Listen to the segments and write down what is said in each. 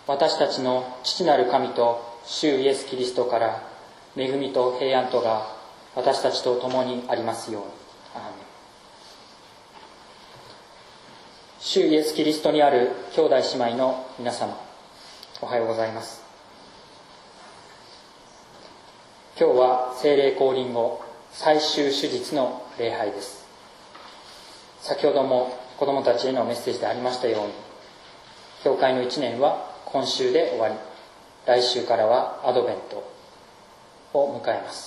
私たちの父なる神と主イエス・キリストから恵みと平安とが私たちと共にありますように。アーメン。主イエス・キリストにある兄弟姉妹の皆様、おはようございます。今日は聖霊降臨後最終主日の礼拝です。先ほども子どもたちへのメッセージでありましたように、教会の1年は今週で終わり、来週からはアドベントを迎えます。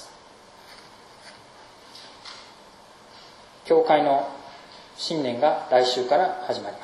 教会の新年が来週から始まります。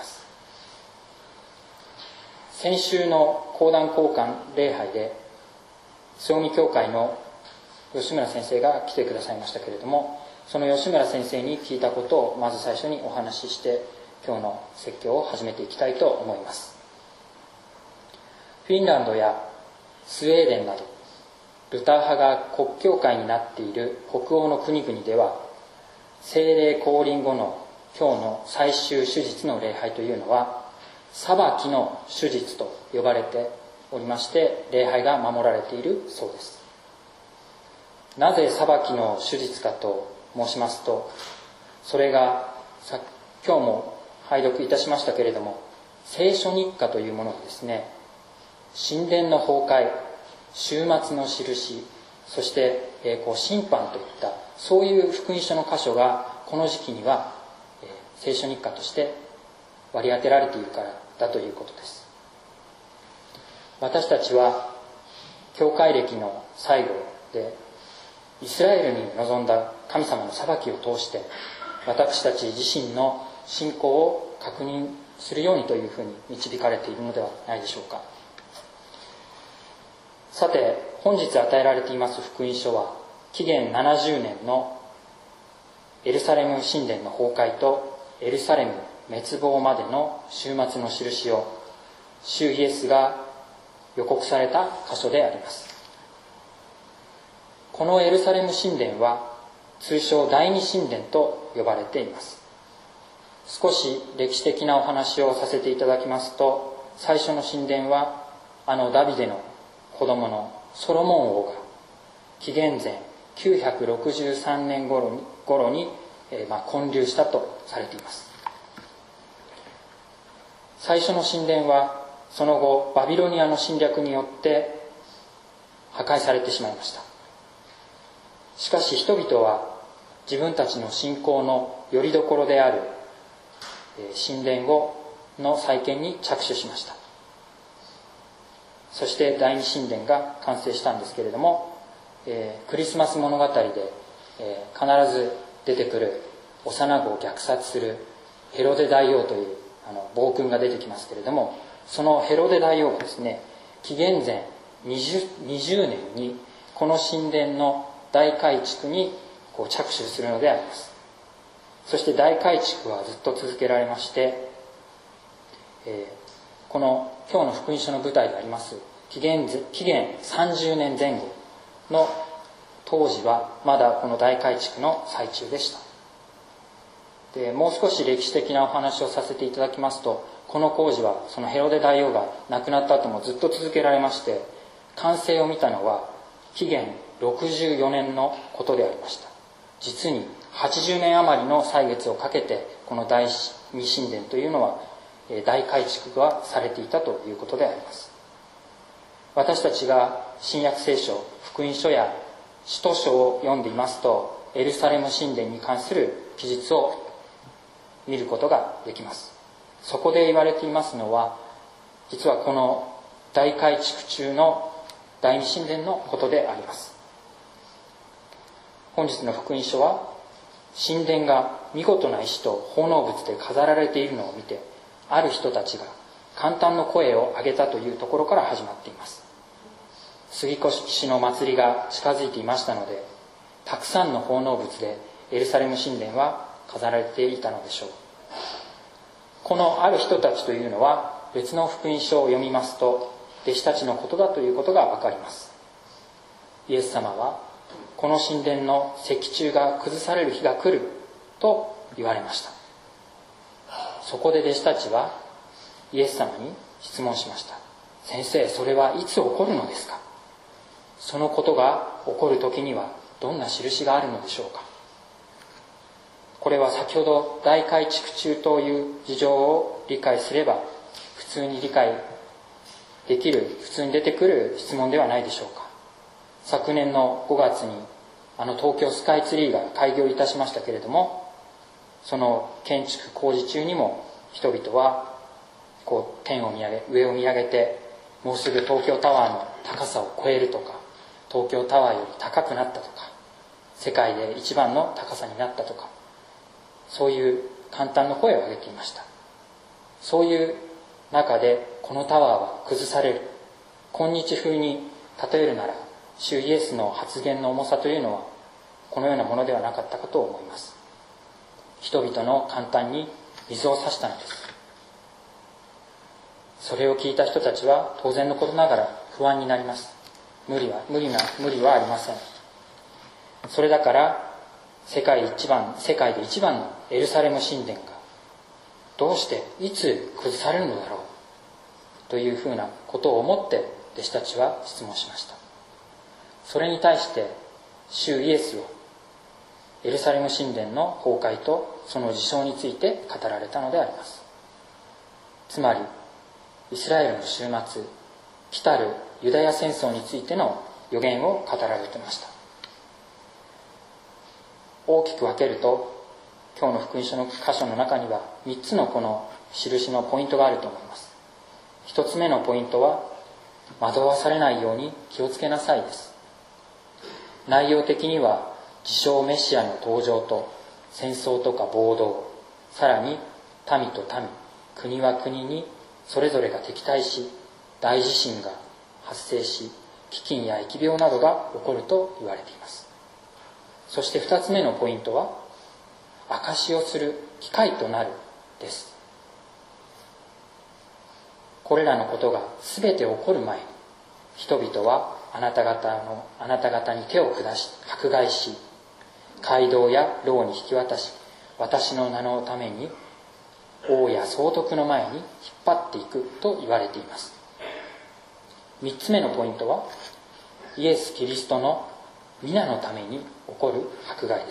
先週の講談交換礼拝で創美教会の吉村先生が来てくださいましたけれども、その吉村先生に聞いたことをまず最初にお話しして今日の説教を始めていきたいと思います。フィンランドやスウェーデンなどルター派が国教会になっている北欧の国々では、聖霊降臨後の今日の最終主日の礼拝というのは裁きの主日と呼ばれておりまして、礼拝が守られているそうです。なぜ裁きの主日かと申しますと、それが今日も拝読いたしましたけれども、聖書日課というものがですね、神殿の崩壊、終末の印、そして審判といったそういう福音書の箇所がこの時期には聖書日課として割り当てられているからだということです。私たちは教会歴の最後でイスラエルに臨んだ神様の裁きを通して、私たち自身の信仰を確認するようにというふうに導かれているのではないでしょうか。さて、本日与えられています福音書は、紀元70年のエルサレム神殿の崩壊とエルサレム滅亡までの終末の印を主イエスが予告された箇所であります。このエルサレム神殿は通称第二神殿と呼ばれています。少し歴史的なお話をさせていただきますと、最初の神殿はダビデの子供のソロモン王が紀元前963年頃に建立したとされています。最初の神殿はその後バビロニアの侵略によって破壊されてしまいました。しかし人々は自分たちの信仰の拠り所である神殿の再建に着手しました。そして第二神殿が完成したんですけれども、クリスマス物語で、必ず出てくる幼子を虐殺するヘロデ大王という暴君が出てきますけれども、そのヘロデ大王がですね、紀元前 20年にこの神殿の大改築に着手するのであります。そして大改築はずっと続けられまして、この今日の福音書の舞台であります紀元30年前後の当時はまだこの大改築の最中でした。で、もう少し歴史的なお話をさせていただきますと、この工事はそのヘロデ大王が亡くなった後もずっと続けられまして、完成を見たのは紀元64年のことでありました。実に80年余りの歳月をかけてこの第二神殿というのは大改築がされていたということであります。私たちが新約聖書、福音書や使徒書を読んでいますと、エルサレム神殿に関する記述を見ることができます。そこで言われていますのは、実はこの大改築中の第二神殿のことであります。本日の福音書は、神殿が見事な石と奉納物で飾られているのを見て、ある人たちが感嘆の声を上げたというところから始まっています。杉越の祭りが近づいていましたので、たくさんの奉納物でエルサレム神殿は飾られていたのでしょう。このある人たちというのは、別の福音書を読みますと弟子たちのことだということがわかります。イエス様はこの神殿の石柱が崩される日が来ると言われました。そこで弟子たちはイエス様に質問しました。 先生、それはいつ起こるのですか？そのことが起こる時にはどんな印があるのでしょうか？これは先ほど大改築中という事情を理解すれば普通に理解できる、普通に出てくる質問ではないでしょうか。昨年の5月に東京スカイツリーが開業いたしましたけれども、その建築工事中にも人々は天を見上げ、上を見上げて、もうすぐ東京タワーの高さを超えるとか、東京タワーより高くなったとか、世界で一番の高さになったとか、そういう感嘆の声を上げていました。そういう中でこのタワーは崩される。今日風に例えるなら、主イエスの発言の重さというのはこのようなものではなかったかと思います。人々の感嘆に水を差したのです。それを聞いた人たちは当然のことながら不安になります。無理はありません。それだから世界で一番のエルサレム神殿がどうしていつ崩されるのだろうというふうなことを思って弟子たちは質問しました。それに対して主イエスをエルサレム神殿の崩壊とその事象について語られたのであります。つまりイスラエルの終末、来たるユダヤ戦争についての予言を語られていました。大きく分けると、今日の福音書の箇所の中には3つのこの印のポイントがあると思います。1つ目のポイントは、惑わされないように気をつけなさいです。内容的には自称メシアの登場と戦争とか暴動、さらに民と民、国は国にそれぞれが敵対し、大地震が発生し、飢饉や疫病などが起こると言われています。そして2つ目のポイントは、証しをする機会となるです。これらのことが全て起こる前に、人々はあなた方に手を下し迫害し、街道や牢に引き渡し、私の名のために王や総督の前に引っ張っていくと言われています。3つ目のポイントは、イエス・キリストの皆のために起こる迫害です。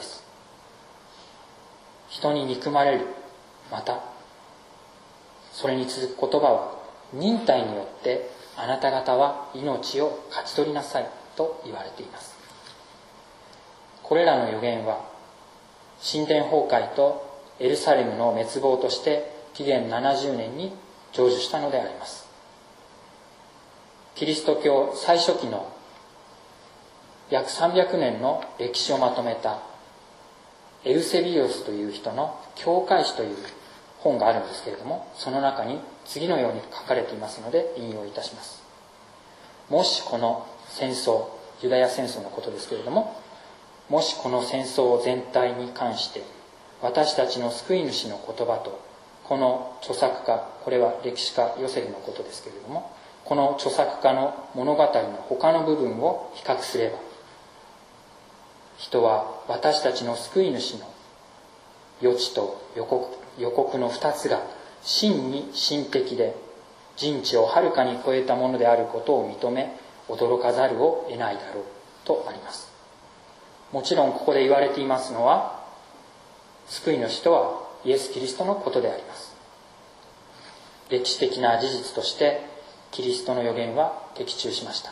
人に憎まれる、またそれに続く言葉は、忍耐によってあなた方は命を勝ち取りなさいと言われています。これらの予言は神殿崩壊とエルサレムの滅亡として紀元70年に成就したのであります。キリスト教最初期の約300年の歴史をまとめたエウセビオスという人の教会史という本があるんですけれども、その中に次のように書かれていますので引用いたします。もしこの戦争、ユダヤ戦争のことですけれども、もしこの戦争全体に関して私たちの救い主の言葉とこの著作家、これは歴史家ヨセフのことですけれども、この著作家の物語の他の部分を比較すれば、人は私たちの救い主の予知と予告の2つが真に神的で人知をはるかに超えたものであることを認め驚かざるを得ないだろうとあります。もちろんここで言われていますのは、救い主とはイエス・キリストのことであります。歴史的な事実としてキリストの予言は的中しました。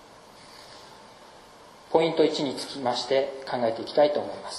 ポイント1につきまして考えていきたいと思います。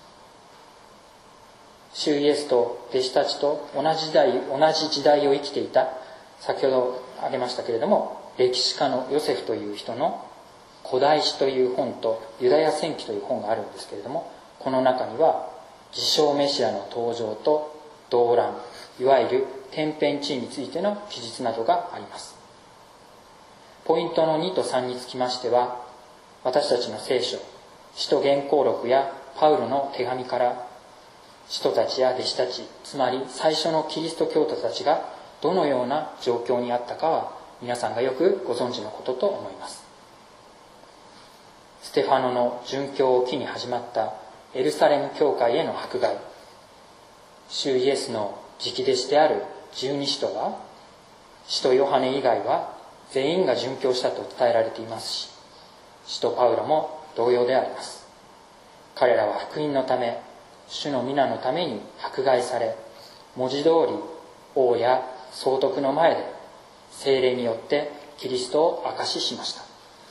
主イエスと弟子たちと同じ時代を生きていた、先ほど挙げましたけれども、歴史家のヨセフという人の古代史という本とユダヤ戦記という本があるんですけれども、この中には自称メシアの登場と動乱、いわゆる天変地異についての記述などがあります。ポイントの2と3につきましては、私たちの聖書、使徒原稿録やパウロの手紙から使徒たちや弟子たち、つまり最初のキリスト教徒たちがどのような状況にあったかは皆さんがよくご存知のことと思います。ステファノの殉教を機に始まったエルサレム教会への迫害、主イエスの直弟子である十二使徒は、使徒ヨハネ以外は全員が殉教したと伝えられていますし、使徒パウロも同様であります。彼らは福音のため、主の皆のために迫害され、文字通り王や総督の前で聖霊によってキリストを証ししました。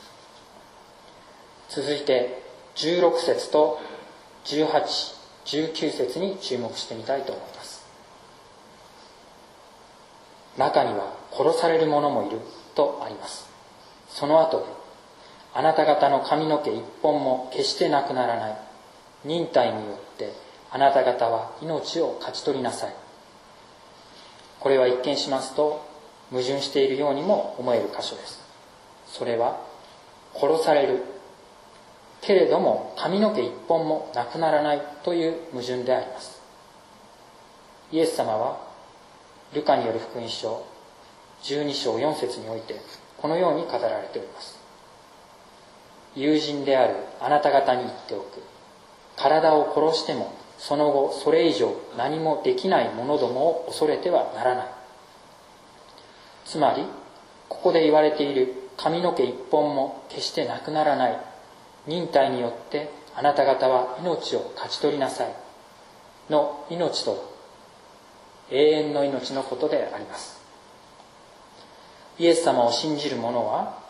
続いて16節と18、19節に注目してみたいと思います。中には殺される者もいるとあります。その後で、あなた方の髪の毛一本も決してなくならない。忍耐によってあなた方は命を勝ち取りなさい。これは一見しますと矛盾しているようにも思える箇所です。それは殺されるけれども髪の毛一本もなくならないという矛盾であります。イエス様はルカによる福音書12章4節においてこのように語られております。友人であるあなた方に言っておく。体を殺してもその後それ以上何もできない者どもを恐れてはならない。つまりここで言われている髪の毛一本も決してなくならない、忍耐によってあなた方は命を勝ち取りなさいの命とは永遠の命のことであります。イエス様を信じる者は、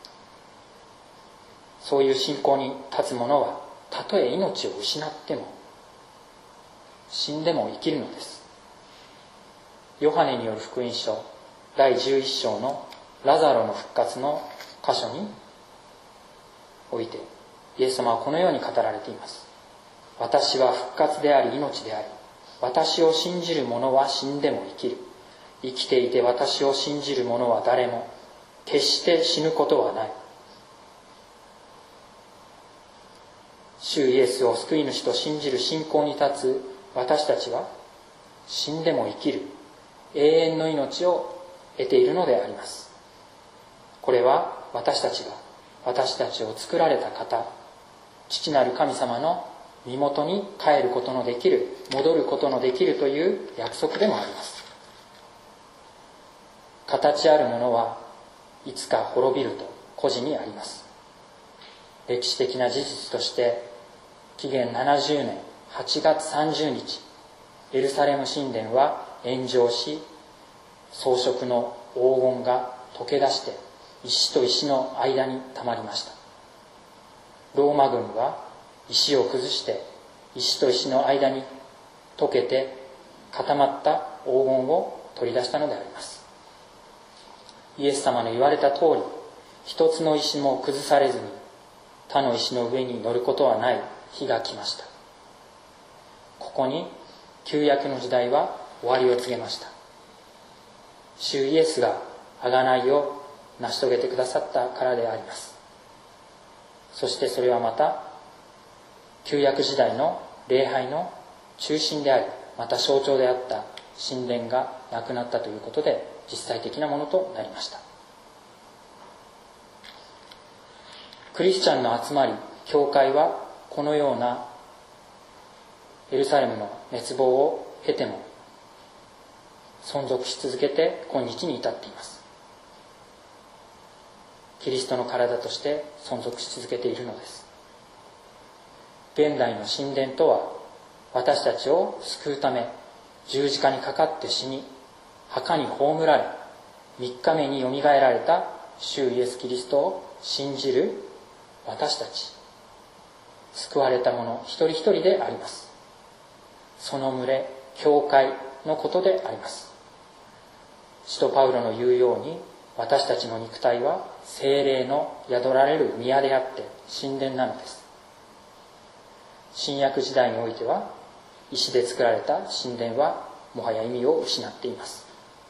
そういう信仰に立つ者はたとえ命を失っても死んでも生きるのです。ヨハネによる福音書第11章のラザロの復活の箇所においてイエス様はこのように語られています。私は復活であり命であり、私を信じる者は死んでも生きる。生きていて私を信じる者は誰も決して死ぬことはない。主イエスを救い主と信じる信仰に立つ私たちは死んでも生きる永遠の命を得ているのであります。これは私たちが私たちを作られた方、父なる神様の身元に帰ることのできる、戻ることのできるという約束でもあります。形あるものはいつか滅びると故事にあります。歴史的な事実として紀元70年8月30日、エルサレム神殿は炎上し、装飾の黄金が溶け出して石と石の間にたまりました。ローマ軍は石を崩して石と石の間に溶けて固まった黄金を取り出したのであります。イエス様の言われた通り、一つの石も崩されずに他の石の上に乗ることはない日が来ました。ここに旧約の時代は終わりを告げました。主イエスが贖いを成し遂げてくださったからであります。そしてそれはまた旧約時代の礼拝の中心であり、また象徴であった神殿がなくなったということで実際的なものとなりました。クリスチャンの集まり、教会はこのようなエルサレムの滅亡を経ても存続し続けて今日に至っています。キリストの体として存続し続けているのです。現代の神殿とは、私たちを救うため十字架にかかって死に、墓に葬られ、3日目によみがえられた主イエスキリストを信じる私たち、救われた者一人一人であります。その群れ、教会のことであります。使徒パウロの言うように、私たちの肉体は聖霊の宿られる宮であって神殿なのです。新約時代においては、石で作られた神殿はもはや意味を失っています。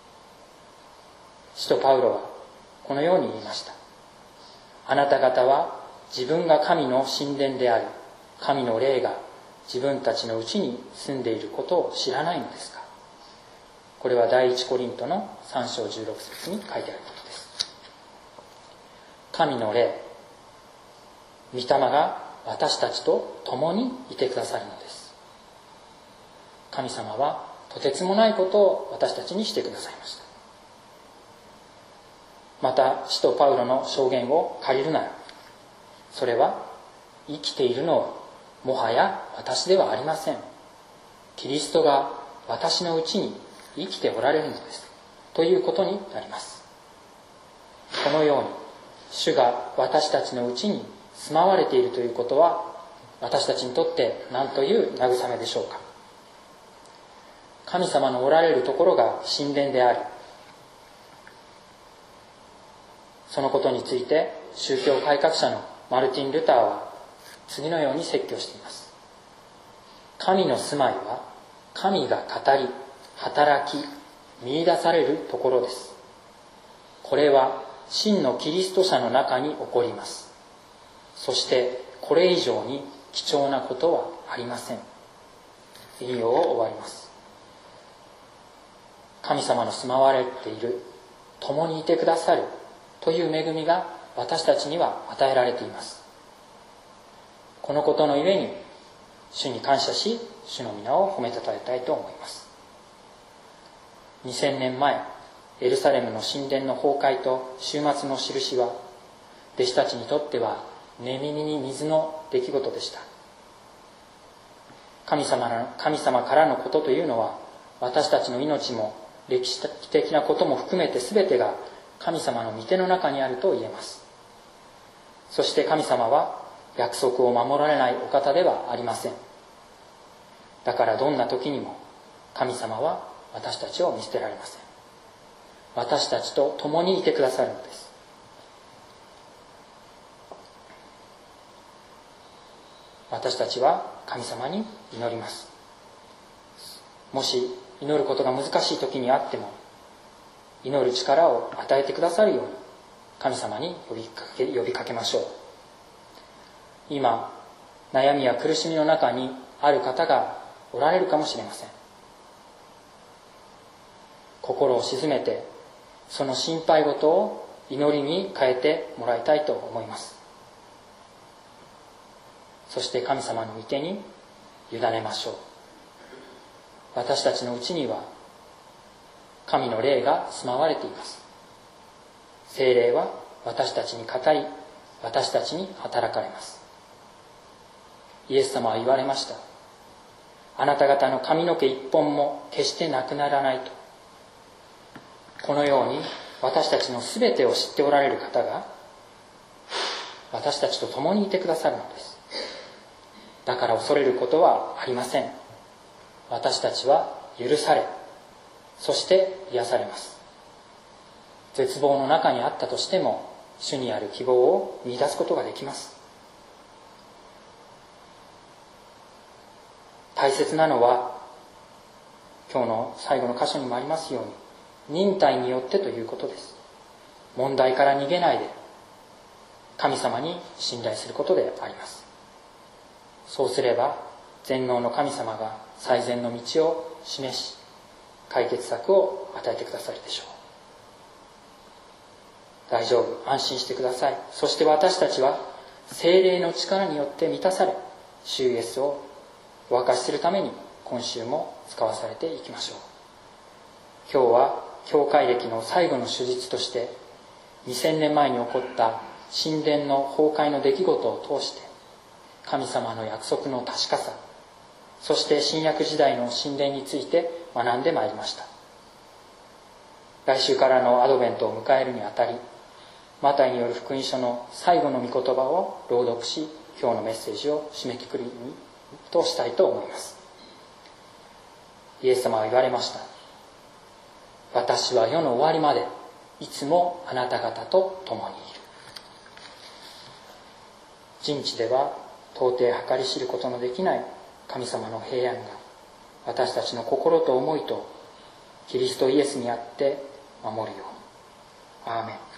使徒パウロはこのように言いました。あなた方は自分が神の神殿であり、神の霊が自分たちのうちに住んでいることを知らないのですか。これは第一コリントの3章16節に書いてあることです。神の霊、御霊が私たちと共にいてくださるのです。神様はとてつもないことを私たちにしてくださいました。 また使徒パウロの証言を借りるなら、それは生きているのはもはや私ではありません。キリストが私のうちに生きておられるのですということになります。このように主が私たちのうちに住まわれているということは、私たちにとって何という慰めでしょうか。神様のおられるところが神殿であり、そのことについて宗教改革者のマルティン・ルターは次のように説教しています。神の住まいは神が語り、働き、見出されるところです。これは真のキリスト者の中に起こります。そしてこれ以上に貴重なことはありません。引用を終わります。神様の住まわれている、共にいてくださるという恵みが私たちには与えられています。このことのゆえに主に感謝し、主の皆を褒めたたえたいと思います。2000年前、エルサレムの神殿の崩壊と終末の印は、弟子たちにとっては寝耳に水の出来事でした。神様からのことというのは、私たちの命も歴史的なことも含めて全てが神様の御手の中にあると言えます。そして神様は約束を守られないお方ではありません。だからどんな時にも神様は私たちを見捨てられません。私たちと共にいてくださるのです。私たちは神様に祈ります。もし祈ることが難しい時にあっても、祈る力を与えてくださるように神様に呼びかけましょう。今、悩みや苦しみの中にある方がおられるかもしれません。心を静めて、その心配事を祈りに変えてもらいたいと思います。そして神様の御手に委ねましょう。私たちのうちには神の霊が住まわれています。聖霊は私たちに語り、私たちに働かれます。イエス様は言われました。あなた方の髪の毛一本も決してなくならないと。このように私たちのすべてを知っておられる方が私たちと共にいてくださるのです。だから恐れることはありません。私たちは許され、そして癒されます。絶望の中にあったとしても、主にある希望を見出すことができます。大切なのは、今日の最後の箇所にもありますように、忍耐によってということです。問題から逃げないで、神様に信頼することであります。そうすれば、全能の神様が最善の道を示し、解決策を与えてくださるでしょう。大丈夫、安心してください。そして私たちは聖霊の力によって満たされ、主イエスをお明かしするために今週も使わされていきましょう。今日は教会歴の最後の手術として、2000年前に起こった神殿の崩壊の出来事を通して、神様の約束の確かさ、そして新約時代の神殿について学んでまいりました。来週からのアドベントを迎えるにあたり、マタイによる福音書の最後の御言葉を朗読し、今日のメッセージを締めくくりにとしたいと思います。イエス様は言われました。私は世の終わりまでいつもあなた方と共にいる。人知では到底計り知ることのできない神様の平安が私たちの心と思いとキリストイエスにあって守るように。アーメン。